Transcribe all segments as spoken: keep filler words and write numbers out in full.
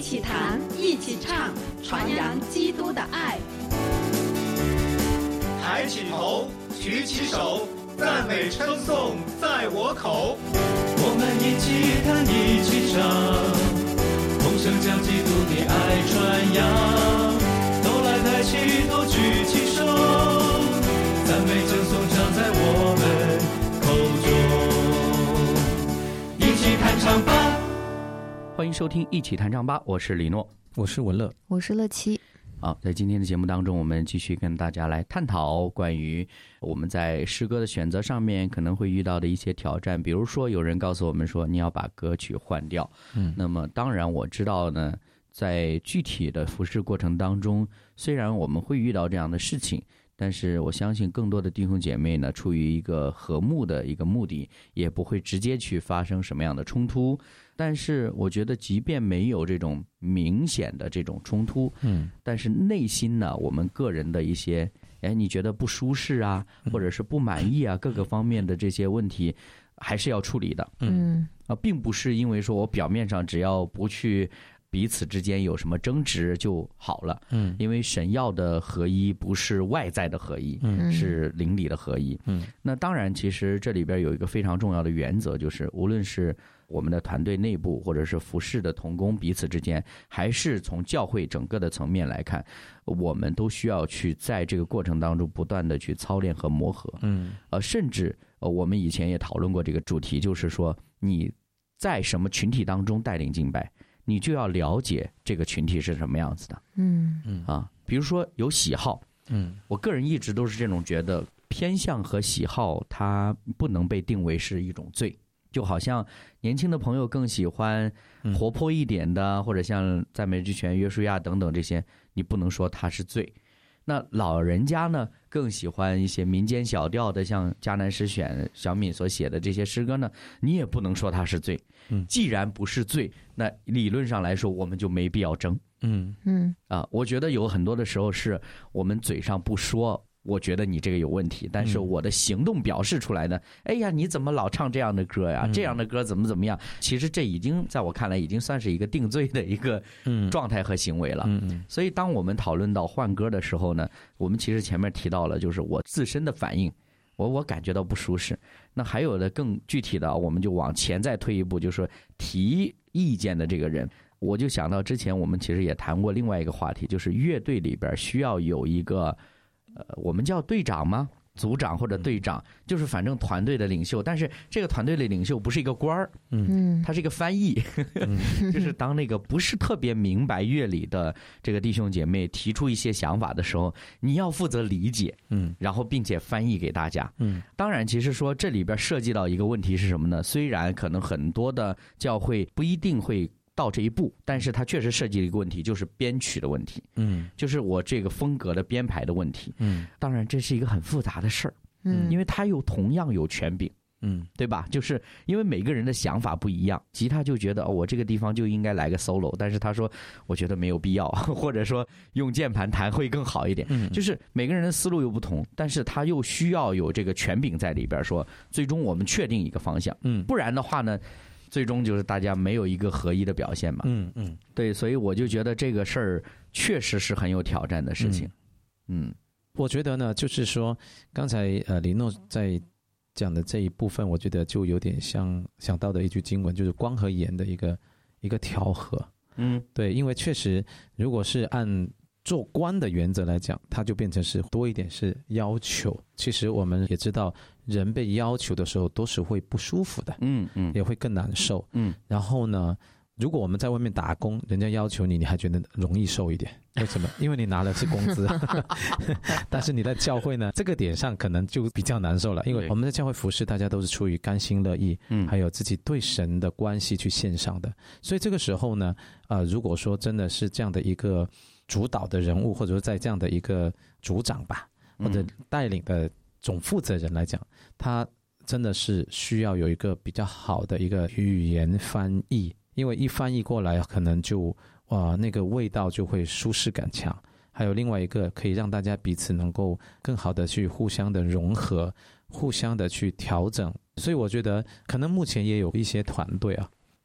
起谈，一起唱，传扬基督的爱。 抬起头，举起手，赞美称颂在我口。 我们一起弹，一起唱，同声将基督的爱传扬。都来抬起头，举起手，赞美称颂常在我们口中。一起弹唱吧！ 欢迎收听一起弹唱吧，我是李诺， 我是文乐， 我是乐琪。 好，在今天的节目当中，我们继续跟大家来探讨关于我们在诗歌的选择上面可能会遇到的一些挑战。比如说，有人告诉我们说，你要把歌曲换掉。嗯，那么当然我知道呢，在具体的服事过程当中，虽然我们会遇到这样的事情，但是我相信更多的弟兄姐妹呢，出于一个和睦的一个目的，也不会直接去发生什么样的冲突。但是我觉得即便没有这种明显的这种冲突，嗯，但是内心呢，我们个人的一些哎你觉得不舒适啊，或者是不满意啊，各个方面的这些问题还是要处理的。嗯啊，并不是因为说我表面上只要不去彼此之间有什么争执就好了。嗯，因为神要的合一不是外在的合一，嗯，是灵里的合一。嗯，那当然其实这里边有一个非常重要的原则，就是无论是我们的团队内部或者是服事的同工彼此之间，还是从教会整个的层面来看，我们都需要去在这个过程当中不断的去操练和磨合。嗯，呃，甚至呃我们以前也讨论过这个主题，就是说你在什么群体当中带领敬拜，你就要了解这个群体是什么样子的。嗯嗯啊，比如说有喜好，嗯，我个人一直都是这种觉得，偏向和喜好它不能被定为是一种罪。就好像年轻的朋友更喜欢活泼一点的，嗯，或者像赞美之泉、约书亚等等这些，你不能说它是罪。那老人家呢，更喜欢一些民间小调的，像迦南诗选、小敏所写的这些诗歌呢，你也不能说它是罪。嗯，既然不是罪，那理论上来说，我们就没必要争。嗯嗯啊，我觉得有很多的时候是我们嘴上不说，我觉得你这个有问题，但是我的行动表示出来呢，哎呀，你怎么老唱这样的歌呀？这样的歌怎么怎么样？其实这已经在我看来已经算是一个定罪的一个状态和行为了。所以当我们讨论到换歌的时候呢，我们其实前面提到了，就是我自身的反应，我我感觉到不舒适。那还有的更具体的，我们就往前再推一步，就是说提意见的这个人。我就想到之前我们其实也谈过另外一个话题，就是乐队里边需要有一个呃，我们叫队长吗？组长或者队长，就是反正团队的领袖。但是这个团队的领袖不是一个官儿，嗯，他是一个翻译，嗯、就是当那个不是特别明白乐理的这个弟兄姐妹提出一些想法的时候，你要负责理解，嗯，然后并且翻译给大家，嗯。当然，其实说这里边涉及到一个问题是什么呢？虽然可能很多的教会不一定会到这一步，但是它确实涉及了一个问题，就是编曲的问题，嗯，就是我这个风格的编排的问题，嗯，当然这是一个很复杂的事儿，嗯，因为它又同样有权柄，嗯，对吧？就是因为每个人的想法不一样，吉他就觉得哦，我这个地方就应该来个 solo， 但是他说我觉得没有必要，或者说用键盘弹会更好一点，嗯，就是每个人的思路又不同，但是他又需要有这个权柄在里边，说最终我们确定一个方向，嗯，不然的话呢，最终就是大家没有一个合一的表现嘛。嗯嗯，对，所以我就觉得这个事儿确实是很有挑战的事情。嗯，嗯我觉得呢，就是说刚才呃李诺在讲的这一部分，我觉得就有点像想到的一句经文，就是光和盐的一个一个调和。嗯，对，因为确实如果是按做官的原则来讲，它就变成是多一点是要求。其实我们也知道，人被要求的时候都是会不舒服的，嗯嗯，也会更难受，嗯。然后呢，如果我们在外面打工，人家要求你，你还觉得容易受一点，为什么？因为你拿的是工资。但是你在教会呢，这个点上可能就比较难受了，因为我们在教会服事，大家都是出于甘心乐意，嗯，还有自己对神的关系去献上的。所以这个时候呢，呃，如果说真的是这样的一个主导的人物，或者说在这样的一个组长吧，或者带领的总负责人来讲，他真的是需要有一个比较好的一个语言翻译，因为一翻译过来可能就哇那个味道就会舒适感强，还有另外一个可以让大家彼此能够更好的去互相的融合，互相的去调整。所以我觉得可能目前也有一些团队啊，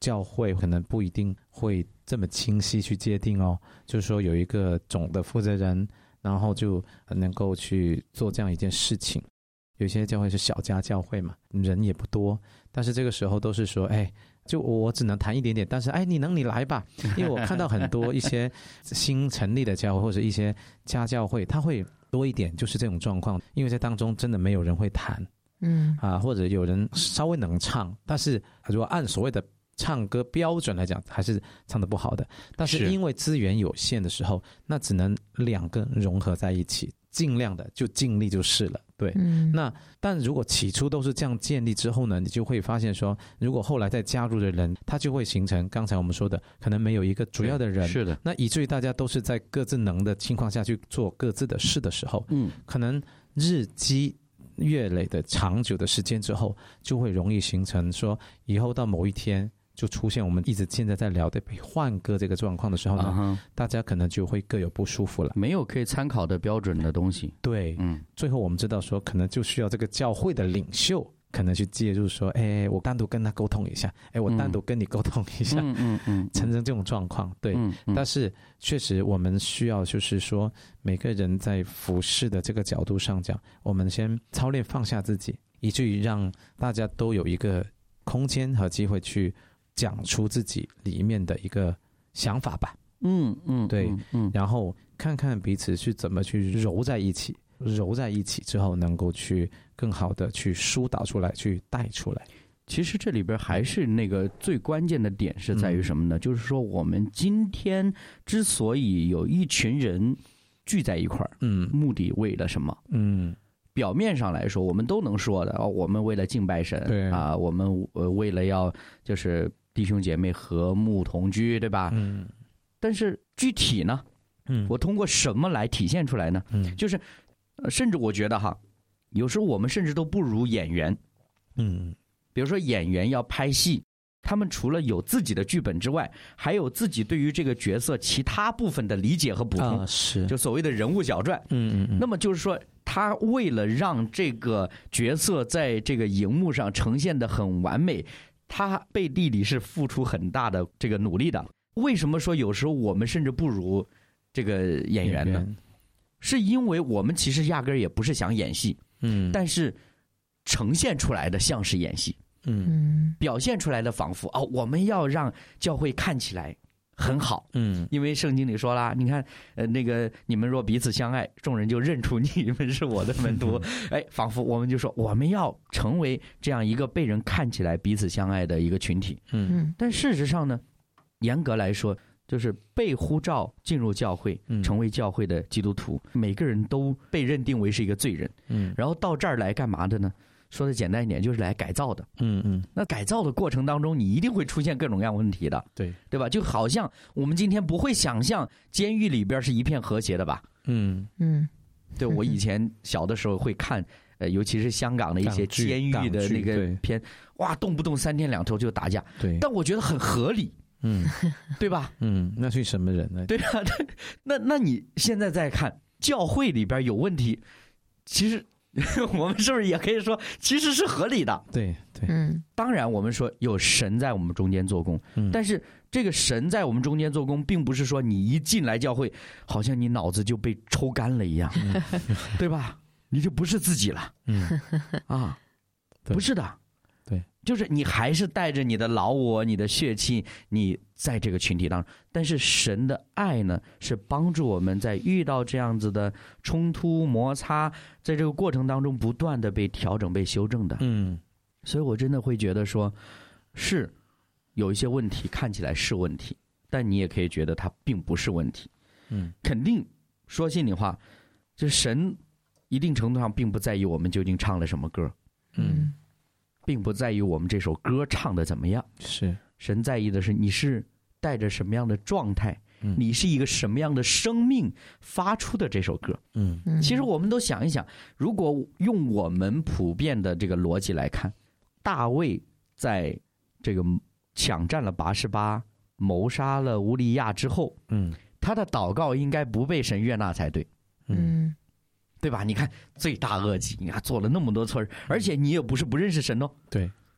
教会可能不一定会这么清晰去界定哦，就是说有一个总的负责人，然后就能够去做这样一件事情。有些教会是小家教会嘛，人也不多，但是这个时候都是说，哎，就我只能谈一点点，但是哎，你能你来吧，因为我看到很多一些新成立的教会或者一些家教会，它会多一点，就是这种状况，因为在当中真的没有人会弹， 嗯啊，或者有人稍微能唱，但是如果按所谓的唱歌标准来讲，还是唱得不好的。但是因为资源有限的时候，那只能两个融合在一起，尽量的就尽力就是了。对，嗯，那但如果起初都是这样建立之后呢，你就会发现说，如果后来再加入的人，他就会形成刚才我们说的，可能没有一个主要的人， 是的， 那以至于大家都是在各自能的情况下去做各自的事的时候，嗯，可能日积月累的长久的时间之后，就会容易形成说，以后到某一天就出现我们一直现在在聊的被换歌这个状况的时候呢， uh-huh. 大家可能就会各有不舒服了， 没有可以参考的标准的东西。 对，嗯，最后我们知道说，可能就需要这个教会的领袖可能去介入说，哎，我单独跟他沟通一下，哎，我单独跟你沟通一下，嗯嗯嗯，产生这种状况，对，嗯嗯，但是确实我们需要就是说，每个人在服事的这个角度上讲，我们先操练放下自己，以至于让大家都有一个空间和机会去讲出自己里面的一个想法吧，嗯嗯，对，嗯，然后看看彼此是怎么去揉在一起，揉在一起之后，能够去更好的去疏导出来，去带出来。 其实这里边还是那个最关键的点是在于什么呢？嗯，就是说我们今天之所以有一群人聚在一块儿，嗯，目的为了什么？嗯。表面上来说，我们都能说的，哦，我们为了敬拜神，对啊，我们呃为了要就是弟兄姐妹和睦同居，对吧？嗯。但是具体呢，嗯，我通过什么来体现出来呢？嗯，就是，呃，甚至我觉得哈，有时候我们甚至都不如演员，嗯，比如说演员要拍戏，他们除了有自己的剧本之外，还有自己对于这个角色其他部分的理解和补充，啊，是，就所谓的人物小传，嗯嗯嗯。那么就是说，他为了让这个角色在这个荧幕上呈现得很完美，他背地里是付出很大的这个努力的。为什么说有时候我们甚至不如这个演员呢？是因为我们其实压根儿也不是想演戏，嗯，但是呈现出来的像是演戏，嗯，表现出来的仿佛哦，我们要让教会看起来很好，嗯，因为圣经里说啦，你看，呃，那个你们若彼此相爱，众人就认出你们是我的门徒，哎，仿佛我们就说我们要成为这样一个被人看起来彼此相爱的一个群体，嗯，但事实上呢，严格来说，就是被呼召进入教会，成为教会的基督徒，每个人都被认定为是一个罪人，嗯，然后到这儿来干嘛的呢？说的简单一点，就是来改造的。嗯嗯，那改造的过程当中，你一定会出现各种各样问题的，对对吧？就好像我们今天不会想象监狱里边是一片和谐的吧？嗯嗯，对，我以前小的时候会看，呃，尤其是香港的一些监狱的那个片，哇，动不动三天两头就打架，对，但我觉得很合理。嗯，对吧？嗯， 那是什么人呢？ 对啊，那那你现在再看教会里边有问题，其实。我们是不是也可以说其实是合理的？ 对对， 嗯，当然我们说有神在我们中间做工，嗯，但是这个神在我们中间做工，并不是说你一进来教会，好像你脑子就被抽干了一样，嗯，对吧？你就不是自己了，嗯啊，不是的， 对， 就是你还是带着你的老我、你的血气，你在这个群体当中。但是神的爱呢，是帮助我们在遇到这样子的冲突摩擦，在这个过程当中不断的被调整、被修正的。嗯，所以我真的会觉得说，是有一些问题看起来是问题，但你也可以觉得它并不是问题。嗯，肯定说心里话，这神一定程度上并不在意我们究竟唱了什么歌。嗯。并不在于我们这首歌唱的怎么样，是神在意的是你是带着什么样的状态，嗯，你是一个什么样的生命发出的这首歌。嗯，其实我们都想一想，如果用我们普遍的这个逻辑来看，大卫在这个抢占了拔示巴、谋杀了乌利亚之后，嗯，他的祷告应该不被神悦纳才对。嗯。对吧？你看罪大恶极，你看做了那么多错，而且你也不是不认识神哦。 对，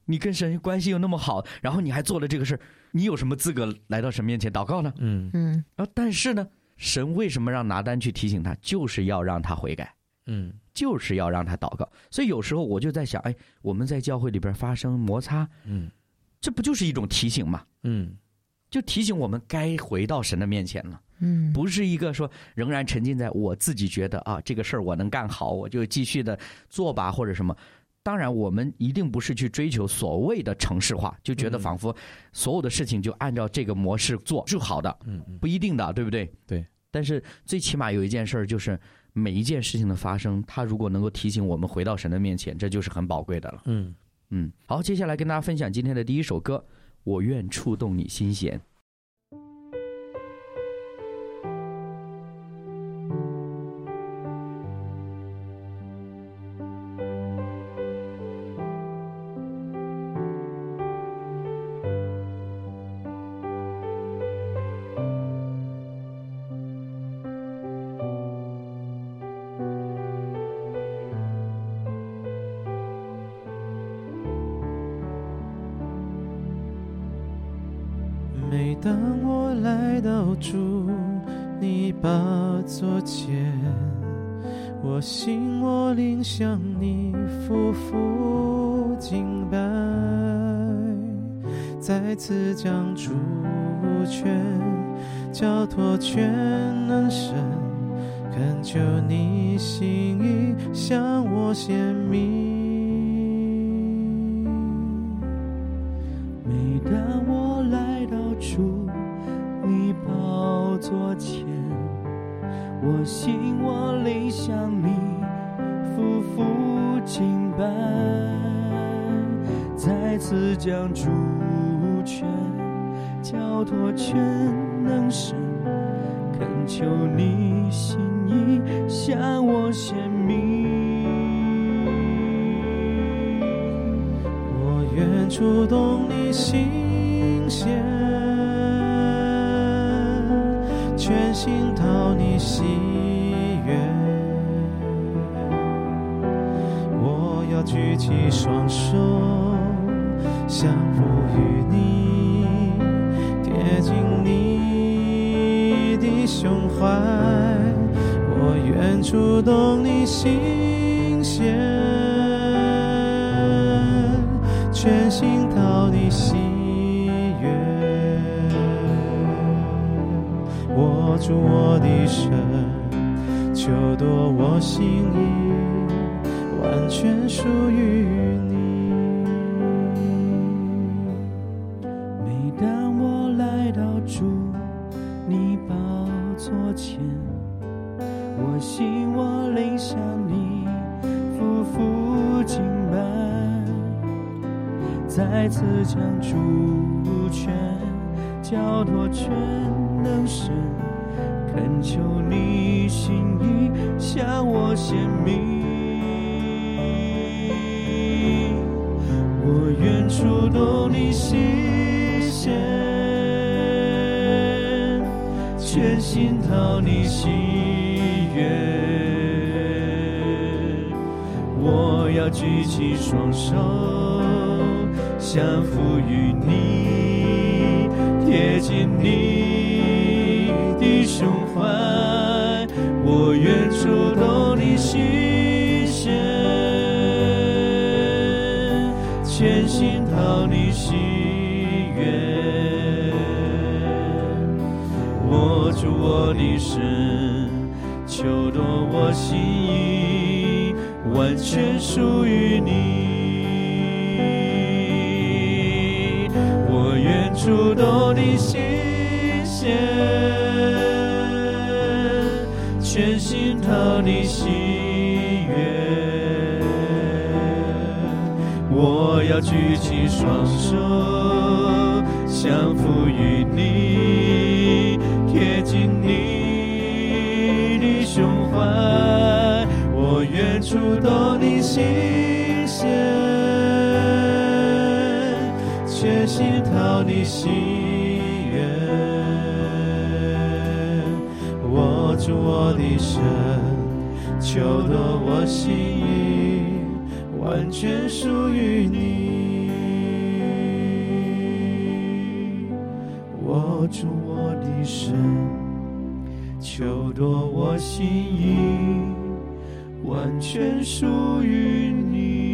你跟神关系又那么好，然后你还做了这个事儿，你有什么资格来到神面前祷告呢？ 嗯嗯，然后但是呢，神为什么让拿单去提醒他，就是要让他悔改， 嗯， 就是要让他祷告。所以有时候我就在想，哎，我们在教会里边发生摩擦， 嗯， 这不就是一种提醒吗？ 嗯， 就提醒我们该回到神的面前了。 嗯， 不是一个说仍然沉浸在我自己觉得啊这个事儿我能干好，我就继续的做吧或者什么。当然我们一定不是去追求所谓的程式化，就觉得仿佛所有的事情就按照这个模式做是好的， 嗯， 不一定的，对不对？ 对。 但是最起码有一件事儿，就是每一件事情的发生，它如果能够提醒我们回到神的面前，这就是很宝贵的了。 嗯嗯，好，接下来跟大家分享今天的第一首歌，我愿触动你心弦。 每当我来到主你宝座前，我心我灵向你夫妇敬拜，再次将主权交托全能神，恳求你心意向我显明。 每当我来到主你宝座前，我心我灵向你夫妇敬拜，再次将主权交托全能神，恳求你心意向我显明。 我愿触动你心弦，全心讨你喜悦，我要举起双手降服于你，贴近你的胸怀，我愿触动你心弦，全心讨你喜悦，握住我的手，求夺我心意，完全属于你。 每当我来到主你宝座前，我心我灵向你夫妇敬拜，再次将主权交托全能神，恳求你心意向我显明。我愿触动你心弦，全心讨你喜悦，我要举起双手降服于你，贴近你的胸怀，我愿触动你心弦，全心讨你喜悦，握住我的手，求夺我心意，完全属于你。我愿触动你心弦，全心讨你喜悦，我要举起双手降服于你，贴近你的胸怀，我愿触动你心弦，全心讨你喜悦，握住我的手，求夺我心意，完全属于你。 握住我的手，求夺我心意，完全属于你。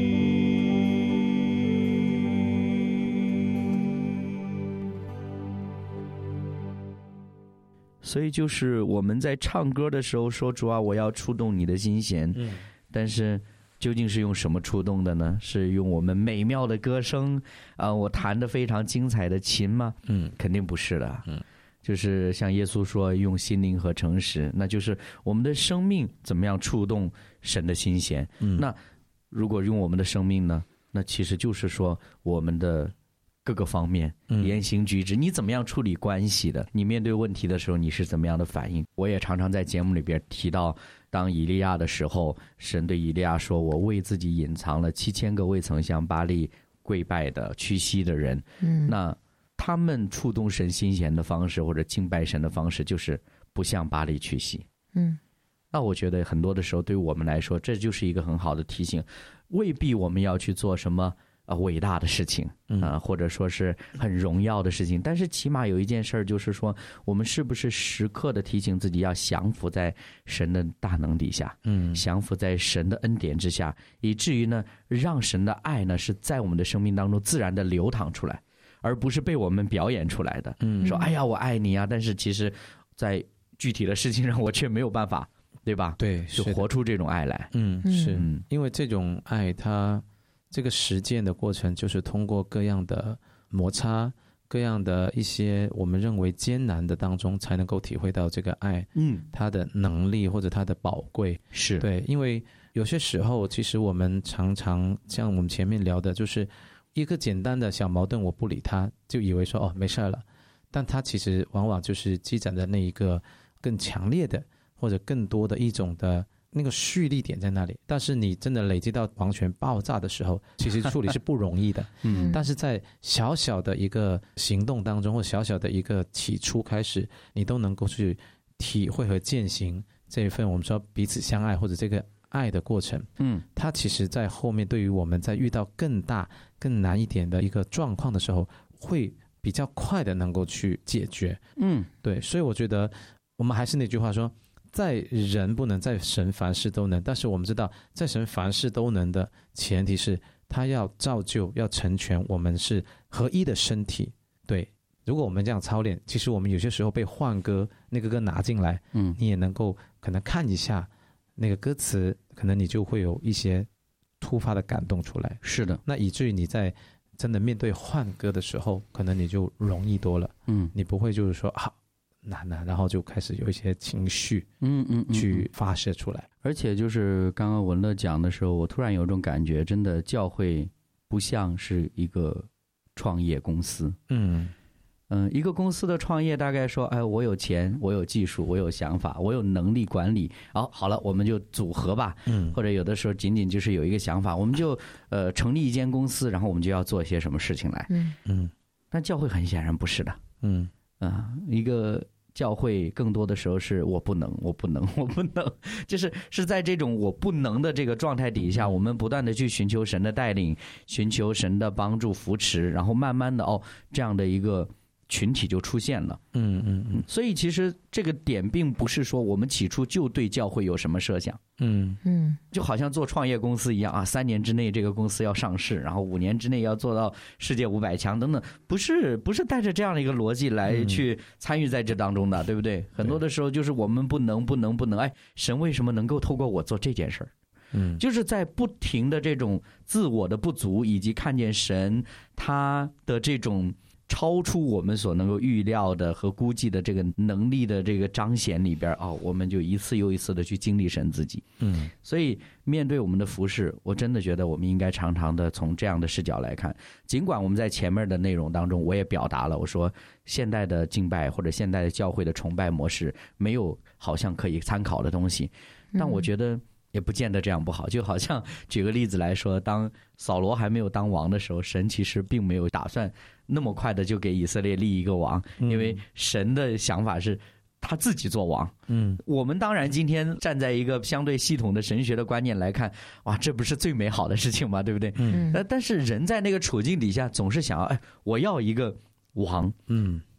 所以就是我们在唱歌的时候说主啊，我要触动你的心弦，嗯，但是究竟是用什么触动的呢？是用我们美妙的歌声啊、呃，我弹得非常精彩的琴吗？嗯，肯定不是的。嗯，就是像耶稣说，用心灵和诚实，那就是我们的生命怎么样触动神的心弦。嗯，那如果用我们的生命呢？那其实就是说我们的各个方面，言行举止，你怎么样处理关系的？你面对问题的时候，你是怎么样的反应？我也常常在节目里边提到，当以利亚的时候，神对以利亚说：“我为自己隐藏了七千个未曾向巴力跪拜的屈膝的人。”嗯，那他们触动神心弦的方式，或者敬拜神的方式，就是不向巴力屈膝。嗯，那我觉得很多的时候，对于我们来说，这就是一个很好的提醒，未必我们要去做什么。呃，伟大的事情啊、呃，或者说是很荣耀的事情，但是起码有一件事儿，就是说，我们是不是时刻的提醒自己要降服在神的大能底下，嗯，降服在神的恩典之下，以至于呢，让神的爱呢是在我们的生命当中自然的流淌出来，而不是被我们表演出来的。嗯，说哎呀，我爱你啊，但是其实，在具体的事情上，我却没有办法，对吧？ 对， 就活出这种爱来。 嗯，是、嗯、因为这种爱它。这个实践的过程就是通过各样的摩擦，各样的一些我们认为艰难的当中，才能够体会到这个爱，嗯，它的能力或者它的宝贵。 是对，因为有些时候，其实我们常常像我们前面聊的，就是一个简单的小矛盾，我不理他，就以为说哦没事了，但它其实往往就是积攒的那一个更强烈的或者更多的一种的。那个蓄力点在那里，但是你真的累积到完全爆炸的时候，其实处理是不容易的。嗯，但是在小小的一个行动当中，或小小的一个起初开始，你都能够去体会和践行这一份我们说彼此相爱或者这个爱的过程。嗯，它其实在后面对于我们在遇到更大更难一点的一个状况的时候，会比较快的能够去解决。嗯，对，所以我觉得我们还是那句话说。在人不能，在神凡事都能。但是我们知道，在神凡事都能的前提是，他要造就、要成全我们是合一的身体。对，如果我们这样操练，其实我们有些时候被换歌那个歌拿进来，嗯，你也能够可能看一下那个歌词，可能你就会有一些突发的感动出来。 是的， 那以至于你在真的面对换歌的时候，可能你就容易多了。嗯，你不会就是说啊。难难，然后就开始有一些情绪，嗯嗯，去发射出来。 而且就是刚刚文乐讲的时候，我突然有种感觉，真的教会不像是一个创业公司。嗯嗯，一个公司的创业大概说，哎，我有钱，我有技术，我有想法，我有能力管理。好，好了，我们就组合吧。嗯，或者有的时候仅仅就是有一个想法，我们就呃成立一间公司，然后我们就要做一些什么事情来。嗯嗯，但教会很显然不是的。嗯啊，一个。教会更多的时候是我不能，我不能，我不能，就是是在这种我不能的这个状态底下，我们不断的去寻求神的带领，寻求神的帮助扶持，然后慢慢的哦，这样的一个群体就出现了。嗯嗯嗯。所以其实这个点并不是说我们起初就对教会有什么设想。嗯嗯，就好像做创业公司一样啊，三年之内这个公司要上市，然后五年之内要做到世界五百强等等，不是不是带着这样的一个逻辑来去参与在这当中的，嗯、对不对？很多的时候就是我们不能不能不能，哎，神为什么能够透过我做这件事儿？嗯，就是在不停的这种自我的不足，以及看见神他的这种。超出我们所能够预料的和估计的这个能力的这个彰显里边哦，我们就一次又一次的去经历神自己。嗯，所以面对我们的服事，我真的觉得我们应该常常的从这样的视角来看。尽管我们在前面的内容当中，我也表达了，我说现代的敬拜或者现代的教会的崇拜模式没有好像可以参考的东西，但我觉得。也不见得这样不好，就好像举个例子来说，当扫罗还没有当王的时候，神其实并没有打算那么快的就给以色列立一个王，因为神的想法是他自己做王。嗯，我们当然今天站在一个相对系统的神学的观念来看，哇，这不是最美好的事情吗？对不对？嗯，但是人在那个处境底下，总是想要，哎，我要一个王。嗯。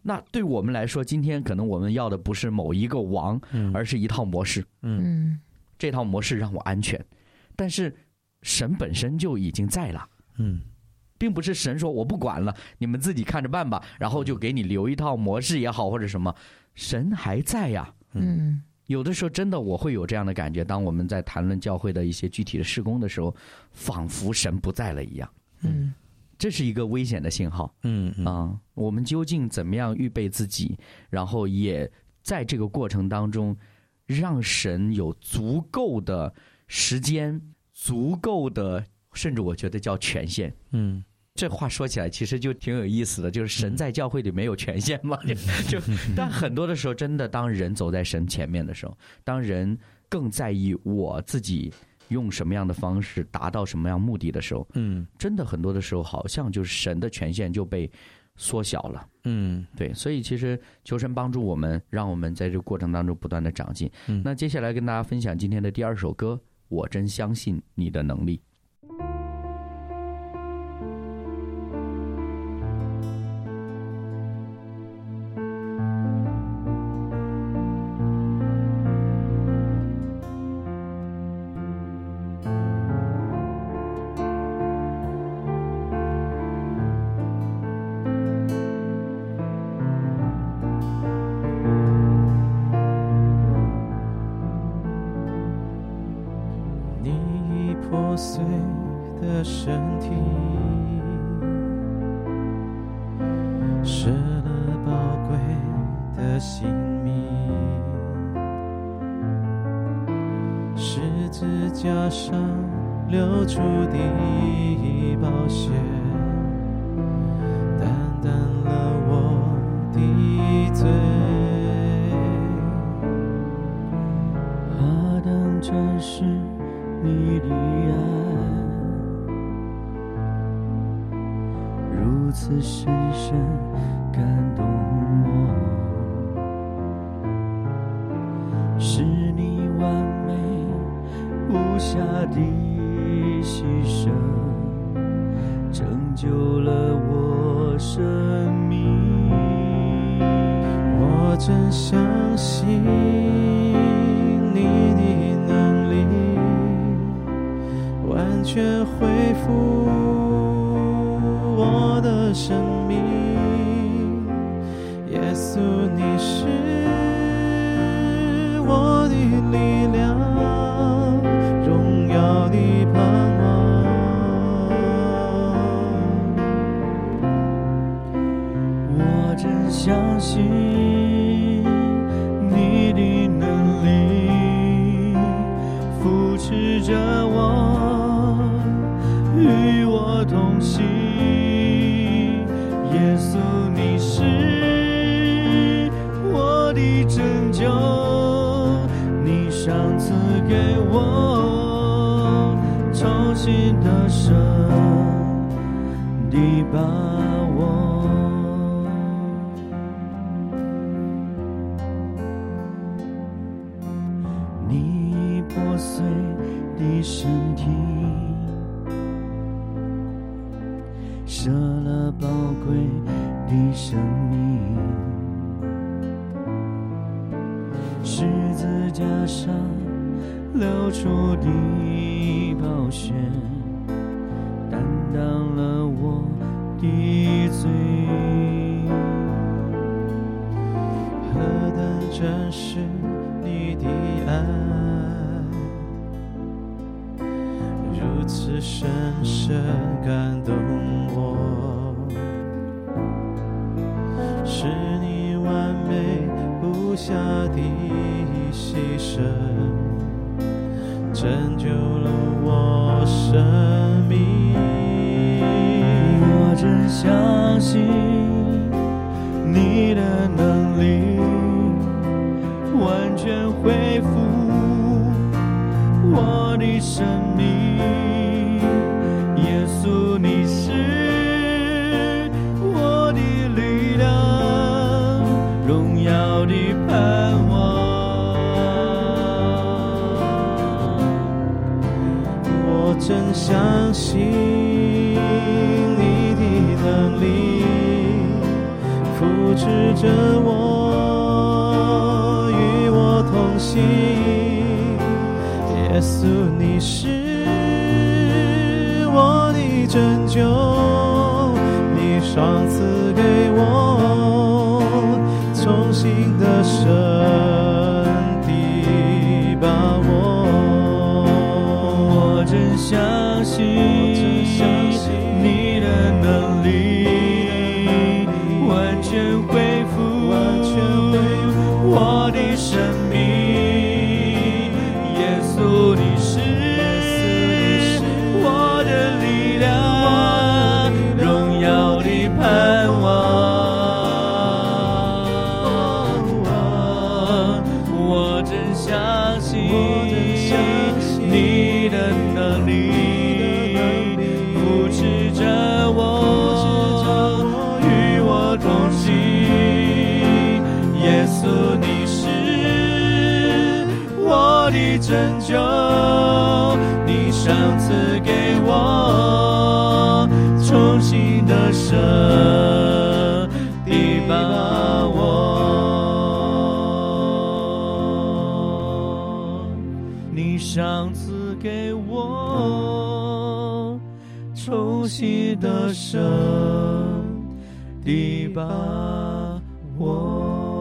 那对我们来说，今天可能我们要的不是某一个王，嗯、而是一套模式。嗯，这套模式让我安全，但是神本身就已经在了。嗯，并不是神说我不管了，你们自己看着办吧，然后就给你留一套模式也好，或者什么，神还在呀。嗯，有的时候真的我会有这样的感觉，当我们在谈论教会的一些具体的事工的时候，仿佛神不在了一样。嗯。这是一个危险的信号，嗯啊、呃，我们究竟怎么样预备自己，然后也在这个过程当中，让神有足够的时间、足够的，甚至我觉得叫权限，嗯，这话说起来其实就挺有意思的，就是神在教会里没有权限嘛，就就，但很多的时候，真的当人走在神前面的时候，当人更在意我自己。用什么样的方式达到什么样目的的时候，嗯，真的很多的时候，好像就是神的权限就被缩小了，嗯，对，所以其实求神帮助我们，让我们在这个过程当中不断的长进。嗯，那接下来跟大家分享今天的第二首歌，我真相信你的能力。 破碎的身体，舍了宝贵的性命，十字架上流出的宝血，担当了我的罪。何等真实你的爱，如此深深感动我，是你完美无瑕的牺牲，拯救了我生命。我真相信你的能力，完全恢复我的生命。耶稣，你是我的力量，荣耀的盼望。我真相信你的能力，扶持着我，与我同行。耶稣，你是我的拯救，你赏赐给我重新得胜的把握。你破碎的身体，舍了宝贵的生命，十字架上流出的宝血，担当了我的罪。何等真实你的爱，如此深深感动我，是你完美无瑕的牺牲，拯救了我生命。我真相信你的能力，完全恢复我的生命。耶稣，你是我的力量，荣耀的盼望。我真相信你的能力，扶持着我，与我同行。耶稣，你是我的拯救，你赏赐给我重新的生的把握。我真相信你的能力，完全恢复我的生命。耶稣，你是我的力量，荣耀的盼望。我真相信你的能力，扶持着我，与我同行。耶稣，你是我的拯救，你赏赐给我重新的生的把握。你赏赐给我重新的生的把握。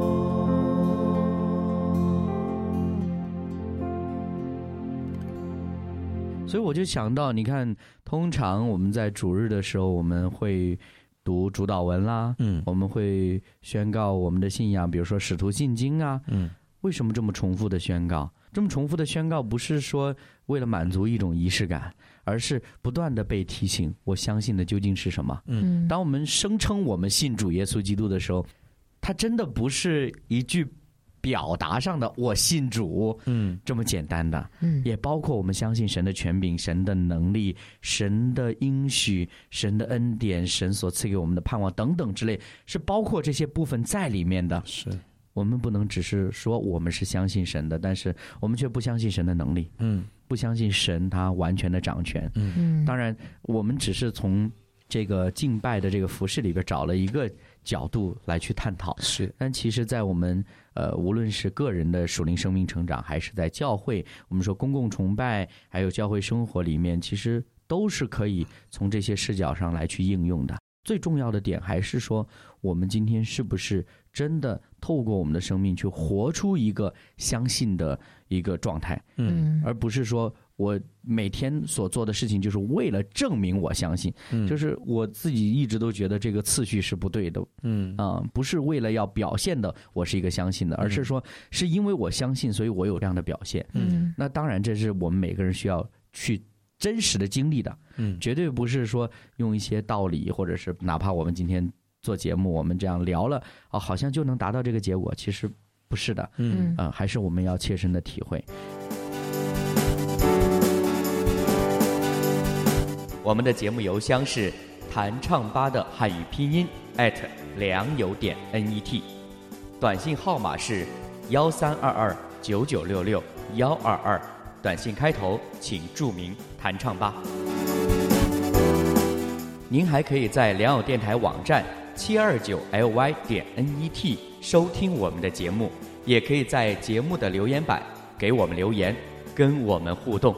所以我就想到，你看，通常我们在主日的时候，我们会读主祷文啦，嗯，我们会宣告我们的信仰，比如说使徒信经啊，嗯，为什么这么重复的宣告？这么重复的宣告，不是说为了满足一种仪式感，而是不断的被提醒，我相信的究竟是什么？嗯，当我们声称我们信主耶稣基督的时候，它真的不是一句表达上的我信主，嗯，这么简单的，嗯，也包括我们相信神的权柄、神的能力、神的应许、神的恩典、神所赐给我们的盼望等等之类，是包括这些部分在里面的。 是， 我们不能只是说我们是相信神的，但是我们却不相信神的能力，嗯，不相信神他完全的掌权，嗯，当然我们只是从这个敬拜的这个服事里边找了一个角度来去探讨， 是， 但其实在我们呃无论是个人的属灵生命成长，还是在教会，我们说公共崇拜，还有教会生活里面，其实都是可以从这些视角上来去应用的。最重要的点还是说，我们今天是不是真的透过我们的生命去活出一个相信的一个状态，嗯，而不是说我每天所做的事情就是为了证明我相信，嗯，就是我自己一直都觉得这个次序是不对的，嗯啊、呃，不是为了要表现的我是一个相信的，而是说是因为我相信，所以我有这样的表现，嗯，那当然这是我们每个人需要去真实的经历的，嗯，绝对不是说用一些道理，或者是哪怕我们今天做节目，我们这样聊了，哦，好像就能达到这个结果，其实不是的，嗯，呃，还是我们要切身的体会。我们的节目邮箱是弹唱吧的汉语拼音 at 良友点 net， 短信号码是幺三二二九九六六幺二二。短信开头请注明弹唱吧。您还可以在良友电台网站七二九 L Y 点 N E T 收听我们的节目，也可以在节目的留言板给我们留言，跟我们互动。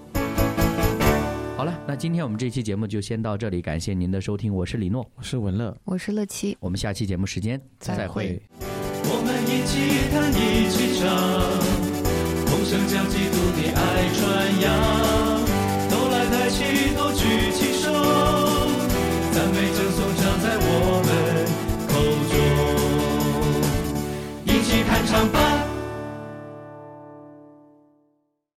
好了，那今天我们这期节目就先到这里，感谢您的收听，我是李诺， 我是文乐， 我是乐琪， 我们下期节目时间再会。 我们一起弹，一起唱，同声将基督的爱传扬，都来抬起头举起手，赞美正颂唱在我们口中，一起弹唱吧。